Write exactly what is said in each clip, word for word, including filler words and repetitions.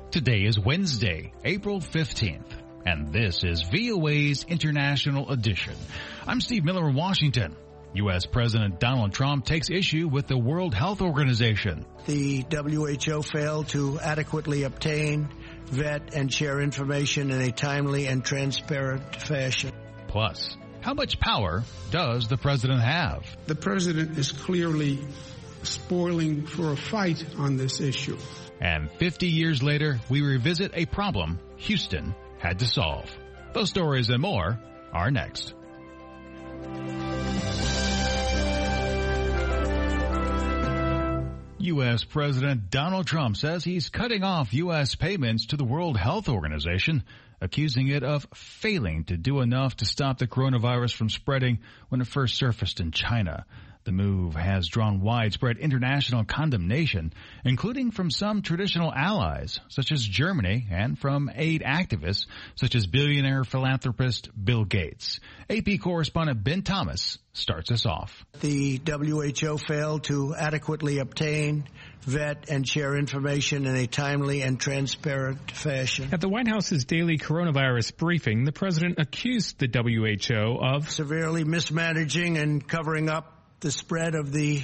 Today is Wednesday, April fifteenth, and this is V O A's International Edition. I'm Steve Miller in Washington. U S. President Donald Trump takes issue with the World Health Organization. The W H O failed to adequately obtain, vet, and share information in a timely and transparent fashion. Plus, how much power does the president have? The president is clearly spoiling for a fight on this issue. And fifty years later, we revisit a problem Houston had to solve. Those stories and more are next. U S. President Donald Trump says he's cutting off U S payments to the World Health Organization, accusing it of failing to do enough to stop the coronavirus from spreading when it first surfaced in China. The move has drawn widespread international condemnation, including from some traditional allies, such as Germany, and from aid activists, such as billionaire philanthropist Bill Gates. A P correspondent Ben Thomas starts us off. The W H O failed to adequately obtain, vet, and share information in a timely and transparent fashion. At the White House's daily coronavirus briefing, the president accused the W H O of severely mismanaging and covering up the spread of the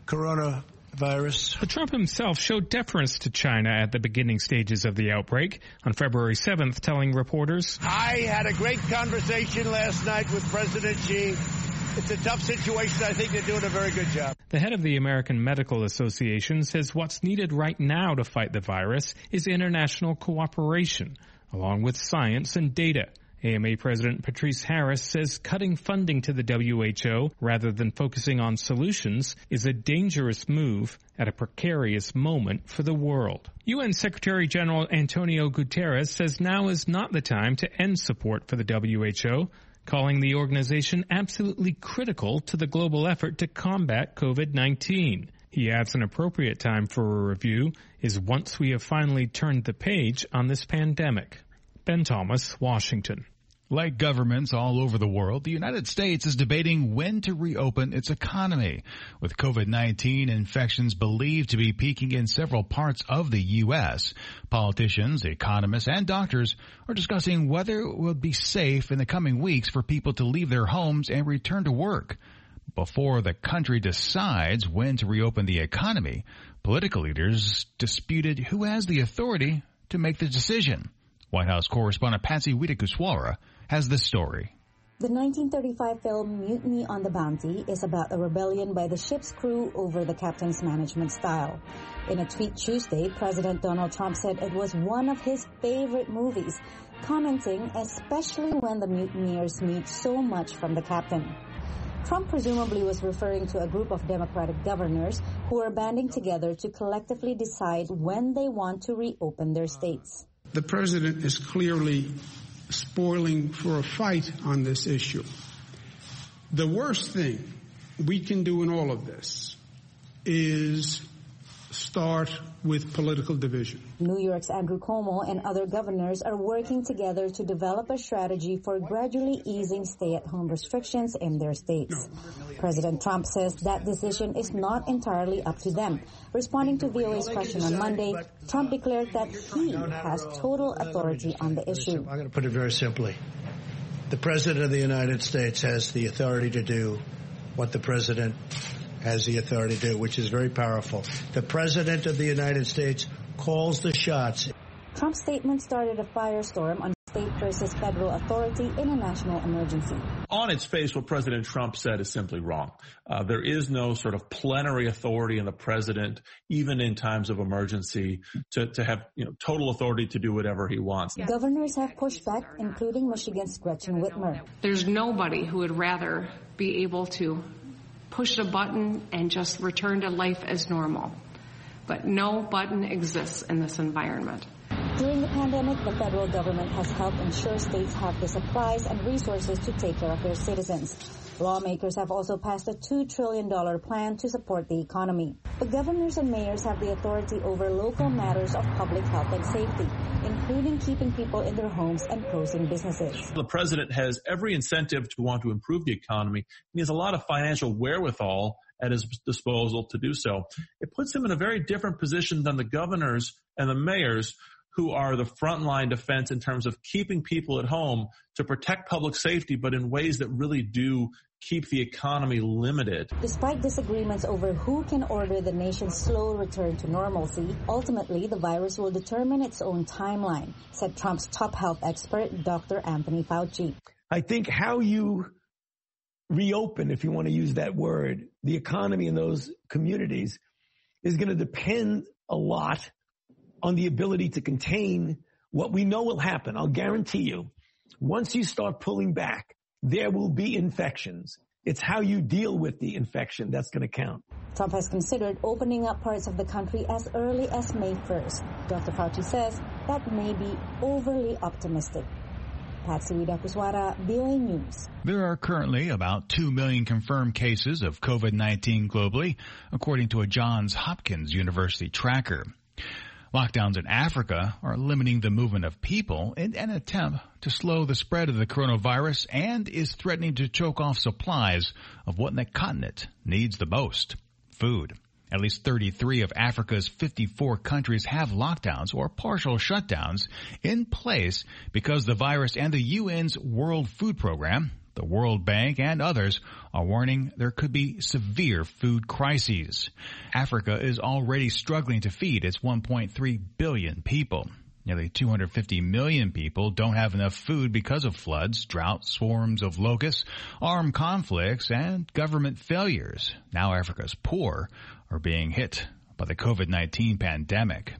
coronavirus. But Trump himself showed deference to China at the beginning stages of the outbreak. On February seventh, telling reporters, I had a great conversation last night with President Xi. It's a tough situation. I think they're doing a very good job. The head of the American Medical Association says what's needed right now to fight the virus is international cooperation, along with science and data. A M A President Patrice Harris says cutting funding to the W H O rather than focusing on solutions is a dangerous move at a precarious moment for the world. U N Secretary General Antonio Guterres says now is not the time to end support for the W H O, calling the organization absolutely critical to the global effort to combat COVID nineteen. He adds an appropriate time for a review is once we have finally turned the page on this pandemic. Ben Thomas, Washington. Like governments all over the world, the United States is debating when to reopen its economy. With COVID nineteen infections believed to be peaking in several parts of the U S, politicians, economists, and doctors are discussing whether it will be safe in the coming weeks for people to leave their homes and return to work. Before the country decides when to reopen the economy, political leaders disputed who has the authority to make the decision. White House correspondent Patsy Widakuswara has this story. The nineteen thirty-five film Mutiny on the Bounty is about a rebellion by the ship's crew over the captain's management style. In a tweet Tuesday, President Donald Trump said it was one of his favorite movies, commenting especially when the mutineers need so much from the captain. Trump presumably was referring to a group of Democratic governors who are banding together to collectively decide when they want to reopen their states. The president is clearly spoiling for a fight on this issue. The worst thing we can do in all of this is start with political division. New York's Andrew Cuomo and other governors are working together to develop a strategy for gradually easing stay-at-home restrictions in their states. President Trump says that decision is not entirely up to them. Responding to V O A's question on Monday, Trump declared that he has total authority on the issue. I'm going to put it very simply. The President of the United States has the authority to do what the President has the authority to do, which is very powerful. The President of the United States calls the shots. Trump's statement started a firestorm on state versus federal authority in a national emergency. On its face, what President Trump said is simply wrong. Uh, there is no sort of plenary authority in the president, even in times of emergency, to, to have you know total authority to do whatever he wants. Yeah. Governors have pushed back, including Michigan's Gretchen Whitmer. There's nobody who would rather be able to push a button and just return to life as normal. But no button exists in this environment. During the pandemic, the federal government has helped ensure states have the supplies and resources to take care of their citizens. Lawmakers have also passed a two trillion dollars plan to support the economy. But governors and mayors have the authority over local matters of public health and safety, including keeping people in their homes and closing businesses. The president has every incentive to want to improve the economy. He has a lot of financial wherewithal at his disposal to do so. It puts him in a very different position than the governors and the mayors who are the frontline defense in terms of keeping people at home to protect public safety, but in ways that really do keep the economy limited. Despite disagreements over who can order the nation's slow return to normalcy, ultimately the virus will determine its own timeline, said Trump's top health expert, Doctor Anthony Fauci. I think how you reopen, if you want to use that word, the economy in those communities is going to depend a lot on the ability to contain what we know will happen. I'll guarantee you, once you start pulling back, there will be infections. It's how you deal with the infection that's going to count. Trump has considered opening up parts of the country as early as May first. Doctor Fauci says that may be overly optimistic. Patsy Widakuswara, V O A News. There are currently about two million confirmed cases of COVID nineteen globally, according to a Johns Hopkins University tracker. Lockdowns in Africa are limiting the movement of people in an attempt to slow the spread of the coronavirus and is threatening to choke off supplies of what the continent needs the most, food. At least thirty-three of Africa's fifty-four countries have lockdowns or partial shutdowns in place because the virus, and the U N's World Food Program, the World Bank, and others are warning there could be severe food crises. Africa is already struggling to feed its one point three billion people. Nearly two hundred fifty million people don't have enough food because of floods, drought, swarms of locusts, armed conflicts, and government failures. Now Africa's poor are being hit by the COVID nineteen pandemic.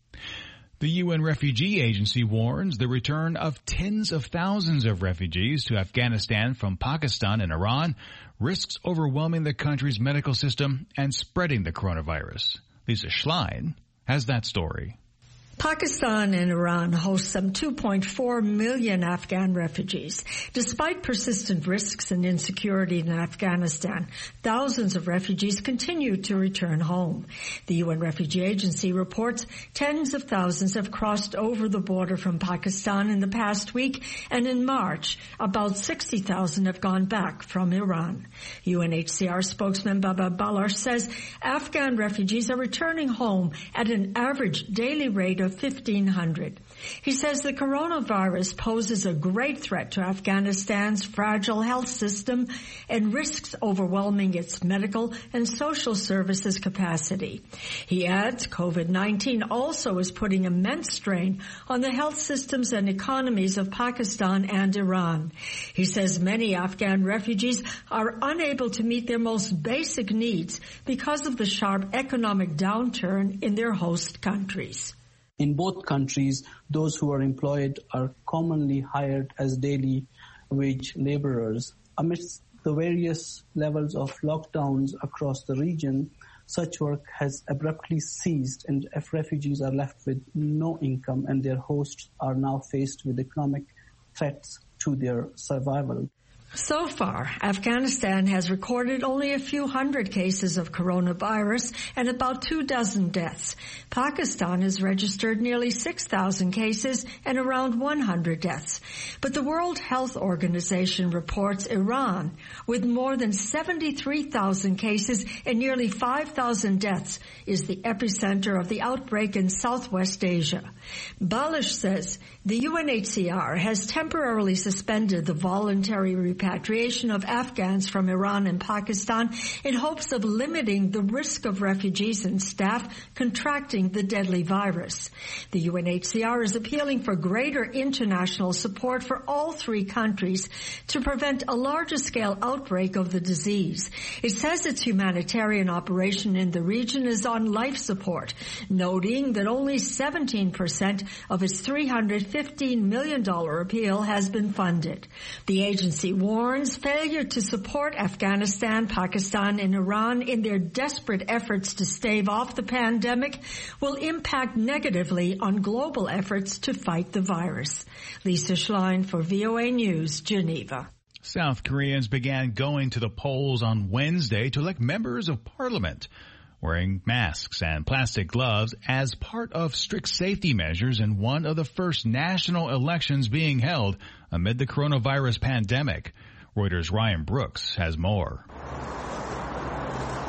The U N Refugee Agency warns the return of tens of thousands of refugees to Afghanistan from Pakistan and Iran risks overwhelming the country's medical system and spreading the coronavirus. Lisa Schlein has that story. Pakistan and Iran host some two point four million Afghan refugees. Despite persistent risks and insecurity in Afghanistan, thousands of refugees continue to return home. The U N Refugee Agency reports tens of thousands have crossed over the border from Pakistan in the past week, and in March, about sixty thousand have gone back from Iran. U N H C R spokesman Baba Baloch says Afghan refugees are returning home at an average daily rate of fifteen hundred. He says the coronavirus poses a great threat to Afghanistan's fragile health system and risks overwhelming its medical and social services capacity. He adds COVID nineteen also is putting immense strain on the health systems and economies of Pakistan and Iran. He says many Afghan refugees are unable to meet their most basic needs because of the sharp economic downturn in their host countries. In both countries, those who are employed are commonly hired as daily wage laborers. Amidst the various levels of lockdowns across the region, such work has abruptly ceased, and if refugees are left with no income and their hosts are now faced with economic threats to their survival. So far, Afghanistan has recorded only a few hundred cases of coronavirus and about two dozen deaths. Pakistan has registered nearly six thousand cases and around one hundred deaths. But the World Health Organization reports Iran, with more than seventy-three thousand cases and nearly five thousand deaths, is the epicenter of the outbreak in Southwest Asia. Baloch says the U N H C R has temporarily suspended the voluntary repatriation of Afghans from Iran and Pakistan in hopes of limiting the risk of refugees and staff contracting the deadly virus. The U N H C R is appealing for greater international support for all three countries to prevent a larger-scale outbreak of the disease. It says its humanitarian operation in the region is on life support, noting that only seventeen percent of its three hundred fifteen million dollars appeal has been funded. The agency warns failure to support Afghanistan, Pakistan, and Iran in their desperate efforts to stave off the pandemic will impact negatively on global efforts to fight the virus. Lisa Schlein for V O A News, Geneva. South Koreans began going to the polls on Wednesday to elect members of parliament, wearing masks and plastic gloves as part of strict safety measures in one of the first national elections being held amid the coronavirus pandemic. Reuters' Ryan Brooks has more.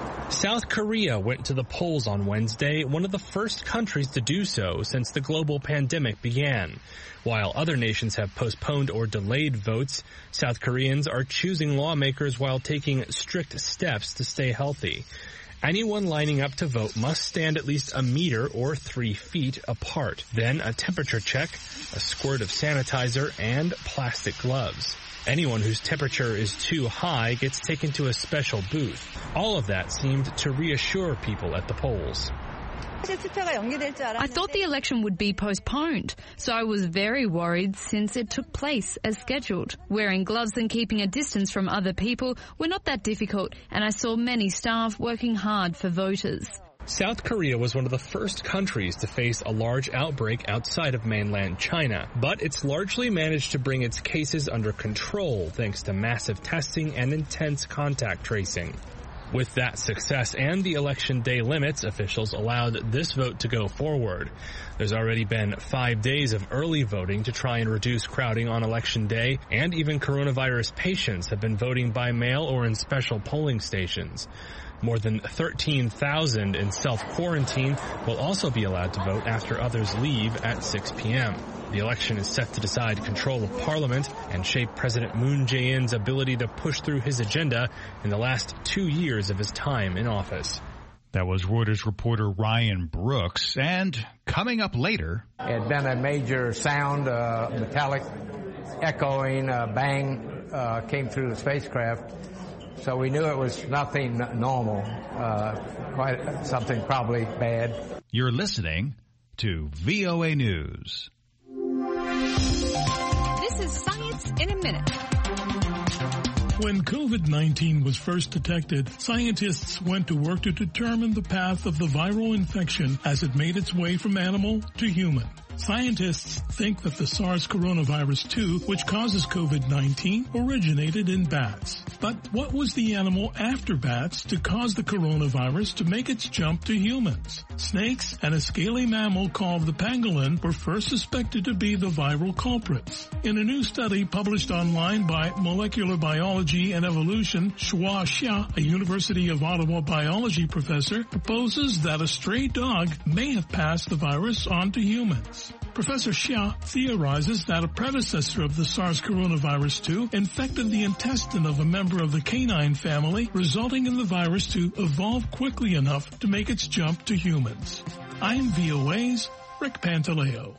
South Korea went to the polls on Wednesday, one of the first countries to do so since the global pandemic began. While other nations have postponed or delayed votes, South Koreans are choosing lawmakers while taking strict steps to stay healthy. Anyone lining up to vote must stand at least a meter or three feet apart. Then a temperature check, a squirt of sanitizer, and plastic gloves. Anyone whose temperature is too high gets taken to a special booth. All of that seemed to reassure people at the polls. I thought the election would be postponed, so I was very worried since it took place as scheduled. Wearing gloves and keeping a distance from other people were not that difficult, and I saw many staff working hard for voters. South Korea was one of the first countries to face a large outbreak outside of mainland China, but it's largely managed to bring its cases under control thanks to massive testing and intense contact tracing. With that success and the election day limits, officials allowed this vote to go forward. There's already been five days of early voting to try and reduce crowding on election day, and even coronavirus patients have been voting by mail or in special polling stations. More than thirteen thousand in self-quarantine will also be allowed to vote after others leave at six p.m. The election is set to decide control of parliament and shape President Moon Jae-in's ability to push through his agenda in the last two years of his time in office. That was Reuters reporter Ryan Brooks. And coming up later... It had been a major sound, uh, metallic, echoing, uh, bang uh, came through the spacecraft. So we knew it was nothing normal, uh, quite something probably bad. You're listening to V O A News. This is Science in a Minute. When COVID nineteen was first detected, scientists went to work to determine the path of the viral infection as it made its way from animal to human. Scientists think that the SARS coronavirus two, which causes COVID nineteen, originated in bats. But what was the animal after bats to cause the coronavirus to make its jump to humans? Snakes and a scaly mammal called the pangolin were first suspected to be the viral culprits. In a new study published online by Molecular Biology and Evolution, Shuo Xia, a University of Ottawa biology professor, proposes that a stray dog may have passed the virus on to humans. Professor Xia theorizes that a predecessor of the SARS coronavirus two infected the intestine of a member of the canine family, resulting in the virus to evolve quickly enough to make its jump to humans. I'm V O A's Rick Pantaleo.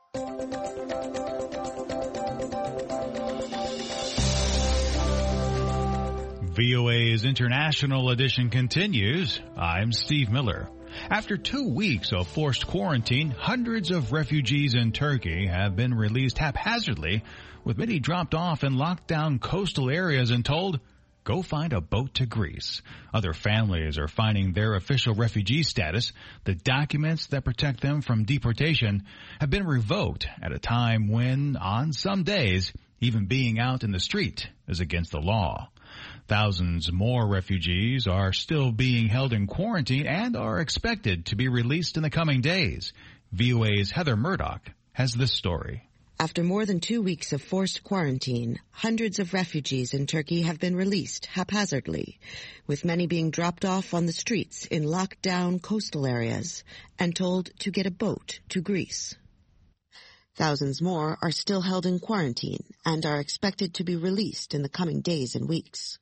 V O A's International Edition continues. I'm Steve Miller. After two weeks of forced quarantine, hundreds of refugees in Turkey have been released haphazardly, with many dropped off in locked down coastal areas and told, go find a boat to Greece. Other families are finding their official refugee status. The documents that protect them from deportation have been revoked at a time when, on some days, even being out in the street is against the law. Thousands more refugees are still being held in quarantine and are expected to be released in the coming days. V O A's Heather Murdoch has this story. After more than two weeks of forced quarantine, hundreds of refugees in Turkey have been released haphazardly, with many being dropped off on the streets in locked-down coastal areas and told to get a boat to Greece. Thousands more are still held in quarantine and are expected to be released in the coming days and weeks.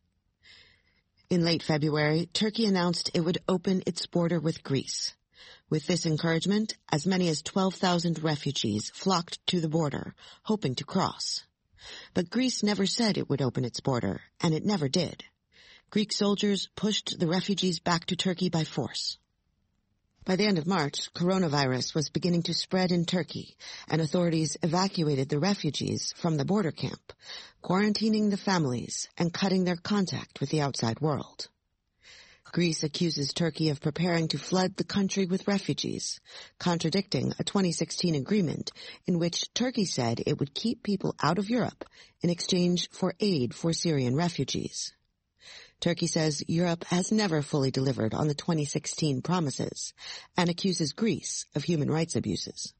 In late February, Turkey announced it would open its border with Greece. With this encouragement, as many as twelve thousand refugees flocked to the border, hoping to cross. But Greece never said it would open its border, and it never did. Greek soldiers pushed the refugees back to Turkey by force. By the end of March, coronavirus was beginning to spread in Turkey, and authorities evacuated the refugees from the border camp, quarantining the families and cutting their contact with the outside world. Greece accuses Turkey of preparing to flood the country with refugees, contradicting a twenty sixteen agreement in which Turkey said it would keep people out of Europe in exchange for aid for Syrian refugees. Turkey says Europe has never fully delivered on the twenty sixteen promises and accuses Greece of human rights abuses.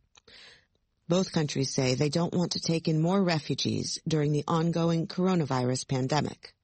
Both countries say they don't want to take in more refugees during the ongoing coronavirus pandemic.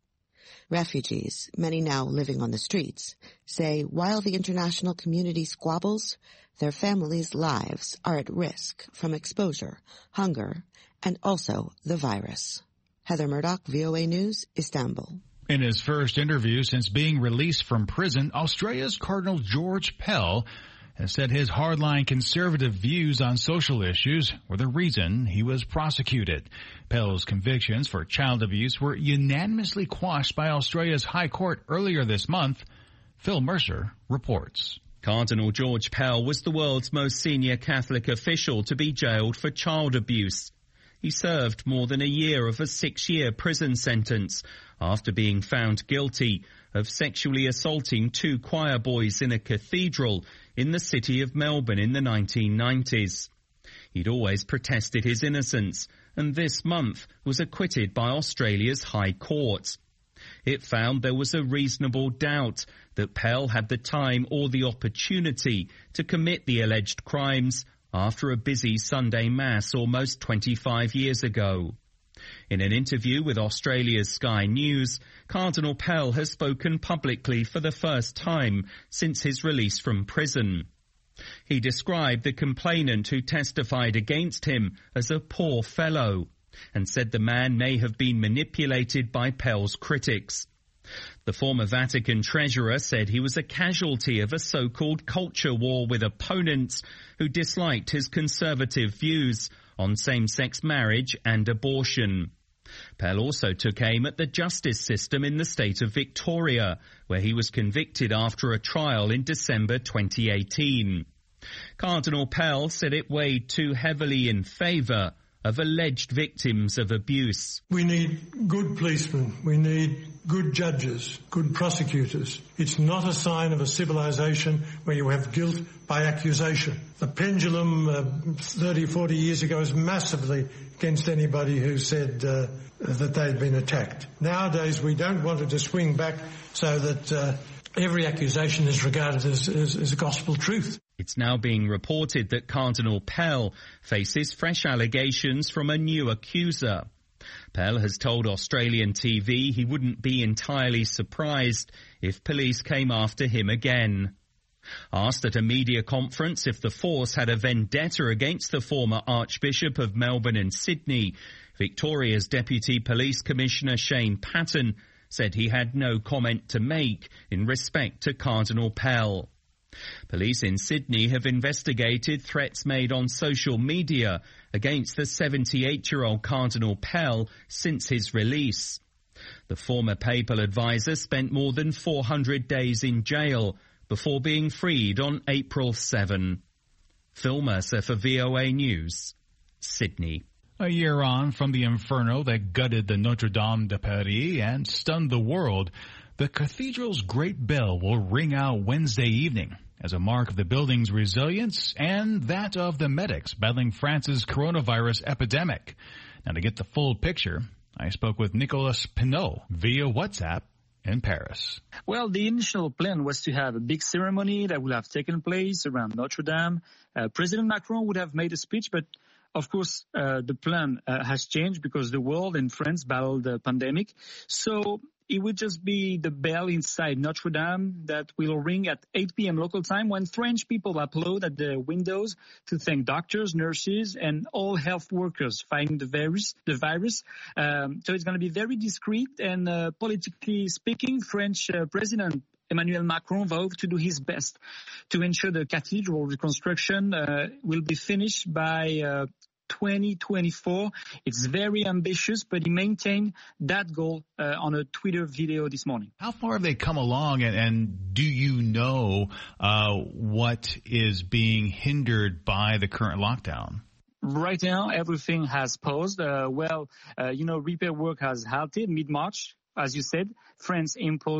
Refugees, many now living on the streets, say while the international community squabbles, their families' lives are at risk from exposure, hunger, and also the virus. Heather Murdoch, V O A News, Istanbul. In his first interview since being released from prison, Australia's Cardinal George Pell has said his hardline conservative views on social issues were the reason he was prosecuted. Pell's convictions for child abuse were unanimously quashed by Australia's High Court earlier this month. Phil Mercer reports. Cardinal George Pell was the world's most senior Catholic official to be jailed for child abuse. He served more than a year of a six-year prison sentence after being found guilty of sexually assaulting two choir boys in a cathedral in the city of Melbourne in the nineteen nineties. He'd always protested his innocence and this month was acquitted by Australia's High Court. It found there was a reasonable doubt that Pell had the time or the opportunity to commit the alleged crimes after a busy Sunday Mass almost twenty-five years ago. In an interview with Australia's Sky News, Cardinal Pell has spoken publicly for the first time since his release from prison. He described the complainant who testified against him as a poor fellow and said the man may have been manipulated by Pell's critics. The former Vatican treasurer said he was a casualty of a so-called culture war with opponents who disliked his conservative views on same-sex marriage and abortion. Pell also took aim at the justice system in the state of Victoria, where he was convicted after a trial in December twenty eighteen. Cardinal Pell said it weighed too heavily in favour of alleged victims of abuse. We need good policemen. We need good judges, good prosecutors. It's not a sign of a civilization where you have guilt by accusation. The pendulum uh, thirty, forty years ago was massively against anybody who said uh, that they'd been attacked. Nowadays, we don't want it to swing back so that uh, every accusation is regarded as, as, as gospel truth. It's now being reported that Cardinal Pell faces fresh allegations from a new accuser. Pell has told Australian T V he wouldn't be entirely surprised if police came after him again. Asked at a media conference if the force had a vendetta against the former Archbishop of Melbourne and Sydney, Victoria's Deputy Police Commissioner Shane Patton said he had no comment to make in respect to Cardinal Pell. Police in Sydney have investigated threats made on social media against the seventy-eight-year-old Cardinal Pell since his release. The former papal advisor spent more than four hundred days in jail before being freed on April seventh. Phil Mercer for V O A News, Sydney. A year on from the inferno that gutted the Notre Dame de Paris and stunned the world, the cathedral's great bell will ring out Wednesday evening as a mark of the building's resilience and that of the medics battling France's coronavirus epidemic. Now, to get the full picture, I spoke with Nicolas Pinot via WhatsApp in Paris. Well, the initial plan was to have a big ceremony that would have taken place around Notre Dame. Uh, President Macron would have made a speech, but of course, uh, the plan uh, has changed because the world and France battled the pandemic. So it would just be the bell inside Notre Dame that will ring at eight p.m. local time when French people applaud at the windows to thank doctors, nurses, and all health workers fighting the virus. The virus. Um, so it's going to be very discreet and uh, politically speaking, French uh, President Emmanuel Macron vowed to do his best to ensure the cathedral reconstruction uh, will be finished by uh, twenty twenty-four. It's very ambitious, but he maintained that goal uh, on a Twitter video this morning. How far have they come along, and, and do you know uh, what is being hindered by the current lockdown? Right now, everything has paused. Uh, well, uh, you know, repair work has halted mid-March. As you said, France imposed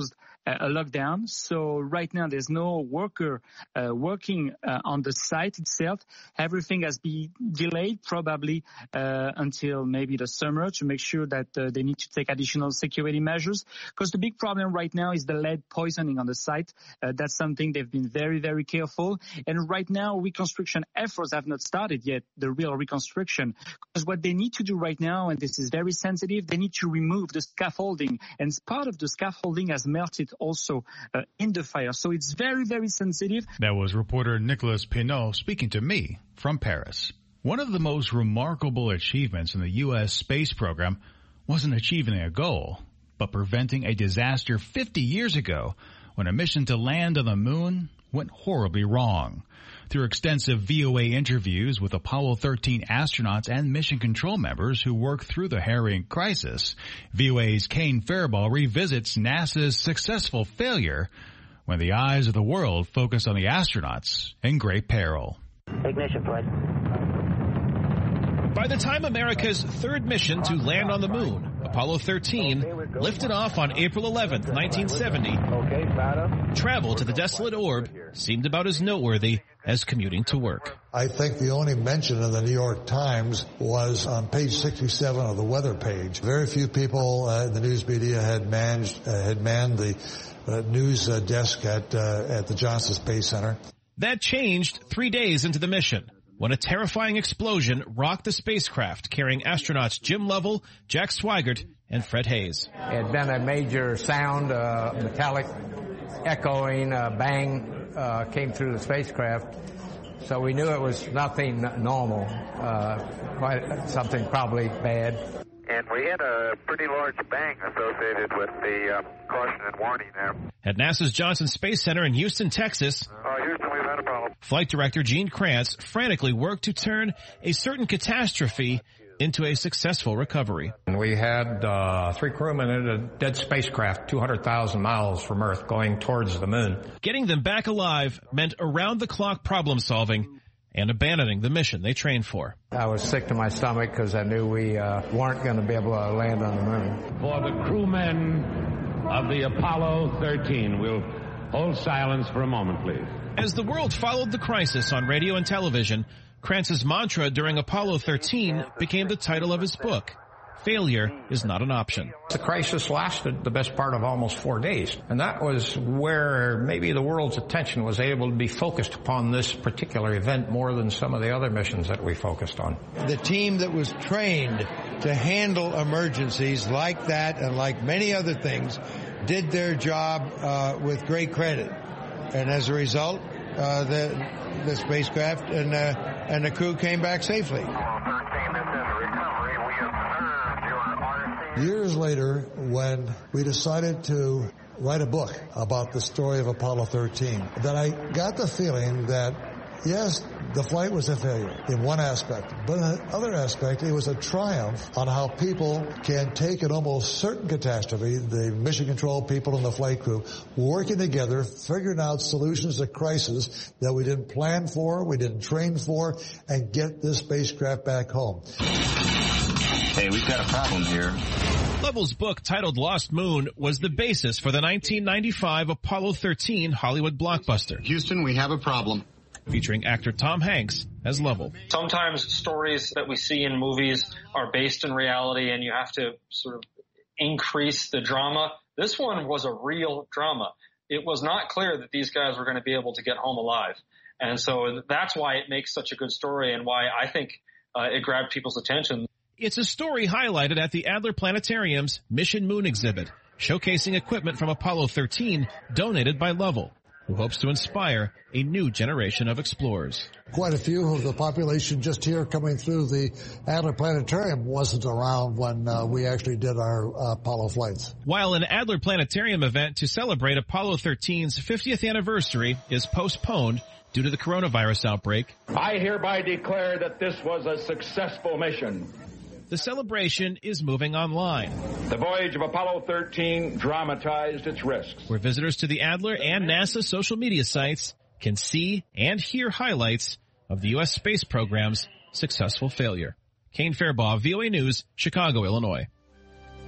a lockdown. So right now there's no worker uh, working uh, on the site itself. Everything has been delayed probably uh, until maybe the summer to make sure that uh, they need to take additional security measures. Because the big problem right now is the lead poisoning on the site. Uh, that's something they've been very, very careful. And right now reconstruction efforts have not started yet, the real reconstruction. Because what they need to do right now, and this is very sensitive, they need to remove the scaffolding. And part of the scaffolding has melted also uh, in the fire. So it's very, very sensitive. That was reporter Nicolas Pinot speaking to me from Paris. One of the most remarkable achievements in the U S space program wasn't achieving a goal, but preventing a disaster fifty years ago when a mission to land on the moon went horribly wrong. Through extensive V O A interviews with Apollo thirteen astronauts and mission control members who worked through the harrowing crisis, V O A's Kane Faribault revisits NASA's successful failure when the eyes of the world focus on the astronauts in great peril. Ignition, please. By the time America's third mission to land on the moon, Apollo thirteen, lifted off on April eleventh, nineteen seventy, travel to the desolate orb seemed about as noteworthy as commuting to work. I think the only mention in the New York Times was on page sixty-seven of the weather page. Very few people uh, in the news media had managed, uh, had manned the uh, news uh, desk at, uh, at the Johnson Space Center. That changed three days into the mission, when a terrifying explosion rocked the spacecraft carrying astronauts Jim Lovell, Jack Swigert, and Fred Haise. It had been a major sound, uh, metallic, echoing, uh, bang uh, came through the spacecraft. So we knew it was nothing normal, uh, quite something probably bad. And we had a pretty large bang associated with the uh, caution and warning there. At NASA's Johnson Space Center in Houston, Texas, uh, Houston, we've had a problem. Flight Director Gene Kranz frantically worked to turn a certain catastrophe into a successful recovery. We had uh, three crewmen in a dead spacecraft two hundred thousand miles from Earth going towards the moon. Getting them back alive meant around-the-clock problem-solving and abandoning the mission they trained for. I was sick to my stomach because I knew we uh, weren't going to be able to land on the moon. For the crewmen of the Apollo thirteen, we'll hold silence for a moment, please. As the world followed the crisis on radio and television, Kranz's mantra during Apollo thirteen became the title of his book, Failure is Not an Option. The crisis lasted the best part of almost four days, and that was where maybe the world's attention was able to be focused upon this particular event more than some of the other missions that we focused on. The team that was trained to handle emergencies like that and like many other things did their job uh, with great credit. And as a result, uh, the, the spacecraft and, uh, and the crew came back safely. Years later, when we decided to write a book about the story of Apollo thirteen, that I got the feeling that, yes, the flight was a failure in one aspect, but in another aspect, it was a triumph on how people can take an almost certain catastrophe, the mission control people and the flight crew, working together, figuring out solutions to crisis that we didn't plan for, we didn't train for, and get this spacecraft back home. Hey, we've got a problem here. Lovell's book, titled Lost Moon, was the basis for the nineteen ninety-five Apollo thirteen Hollywood blockbuster. Houston, we have a problem. Featuring actor Tom Hanks as Lovell. Sometimes stories that we see in movies are based in reality and you have to sort of increase the drama. This one was a real drama. It was not clear that these guys were going to be able to get home alive. And so that's why it makes such a good story and why I think uh, it grabbed people's attention. It's a story highlighted at the Adler Planetarium's Mission Moon exhibit, showcasing equipment from Apollo thirteen donated by Lovell, who hopes to inspire a new generation of explorers. Quite a few of the population just here coming through the Adler Planetarium wasn't around when uh, we actually did our uh, Apollo flights. While an Adler Planetarium event to celebrate Apollo thirteen's fiftieth anniversary is postponed due to the coronavirus outbreak, I hereby declare that this was a successful mission. The celebration is moving online. The voyage of Apollo thirteen dramatized its risks, where visitors to the Adler and NASA social media sites can see and hear highlights of the U S space program's successful failure. Kane Faribault, V O A News, Chicago, Illinois.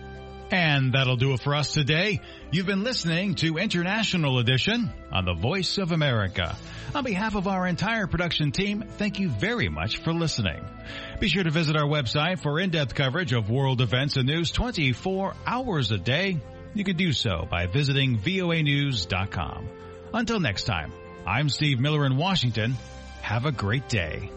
And that'll do it for us today. You've been listening to International Edition on the Voice of America. On behalf of our entire production team, thank you very much for listening. Be sure to visit our website for in-depth coverage of world events and news twenty-four hours a day. You can do so by visiting V O A news dot com. Until next time, I'm Steve Miller in Washington. Have a great day.